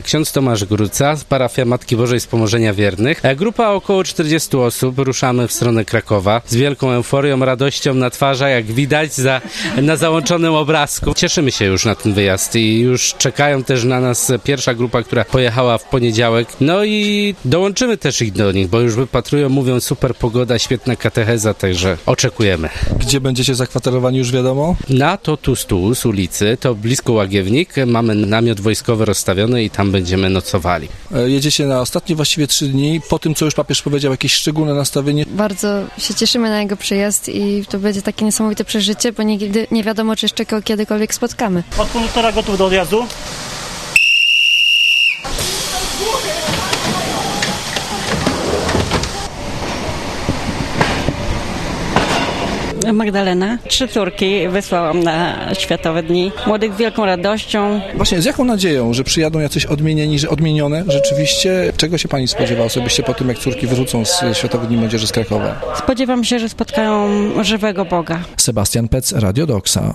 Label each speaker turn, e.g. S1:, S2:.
S1: Ksiądz Tomasz Gruca, parafia Matki Bożej Wspomożenia Wiernych. Grupa około 40 osób, ruszamy w stronę Krakowa z wielką euforią, radością na twarzach, jak widać na załączonym obrazku. Cieszymy się już na ten wyjazd i już czekają też na nas pierwsza grupa, która pojechała w poniedziałek. No i dołączymy też ich do nich, bo już wypatrują, mówią super pogoda, świetna katecheza, także oczekujemy.
S2: Gdzie będziecie zakwaterowani, już wiadomo?
S1: Na Totu z ulicy, to blisko Łagiewnik, mamy namiot wojskowy rozstawiony i tam będziemy nocowali.
S2: Jedziecie na ostatnie właściwie 3 dni, po tym co już papież powiedział, jakieś szczególne nastawienie?
S3: Bardzo się cieszymy na jego przyjazd i to będzie takie niesamowite przeżycie, bo nigdy nie wiadomo, czy jeszcze kiedykolwiek spotkamy.
S4: Od konduktora gotów do odjazdu.
S5: Magdalena. 3 córki wysłałam na Światowe Dni Młodych z wielką radością.
S2: Właśnie z jaką nadzieją, że przyjadą jacyś odmienione rzeczywiście? Czego się pani spodziewa osobiście po tym, jak córki wrócą z Światowych Dni Młodzieży z Krakowa?
S5: Spodziewam się, że spotkają żywego Boga.
S2: Sebastian Pec, Radio Doxa.